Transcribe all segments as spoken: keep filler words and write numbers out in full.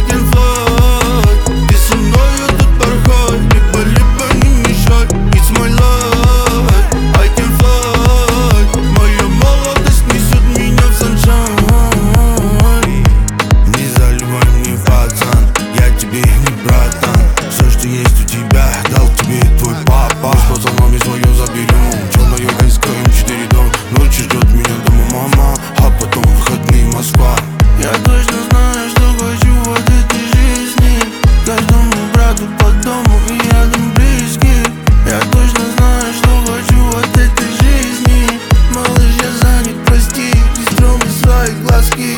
can fly. Ты со мной этот порхай, либо-либо не мешай. It's my life, I can fly. Моя молодость несет меня в sunshine. Не заливай мне, пацан, я тебе не братан. Все, что есть у тебя, дал тебе твой папа. Мы с пацанами свое заберем, черное раскроем четыре дом. Ночью ждет меня дома мама, а потом выходные Москва. Я точно знаю, что хочу от этой жизни. Каждому брату по дому и рядом близких. Я точно знаю, что хочу от этой жизни. Малыш, я занят, прости, не стремы свои глазки.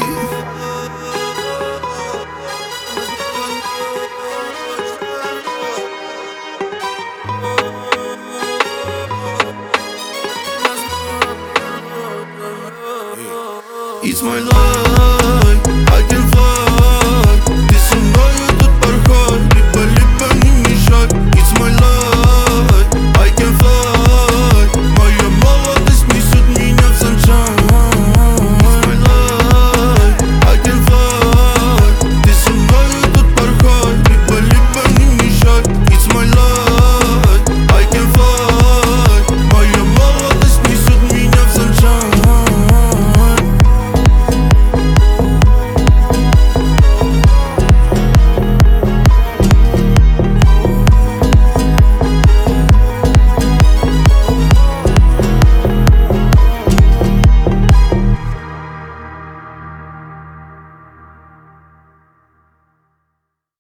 It's my life.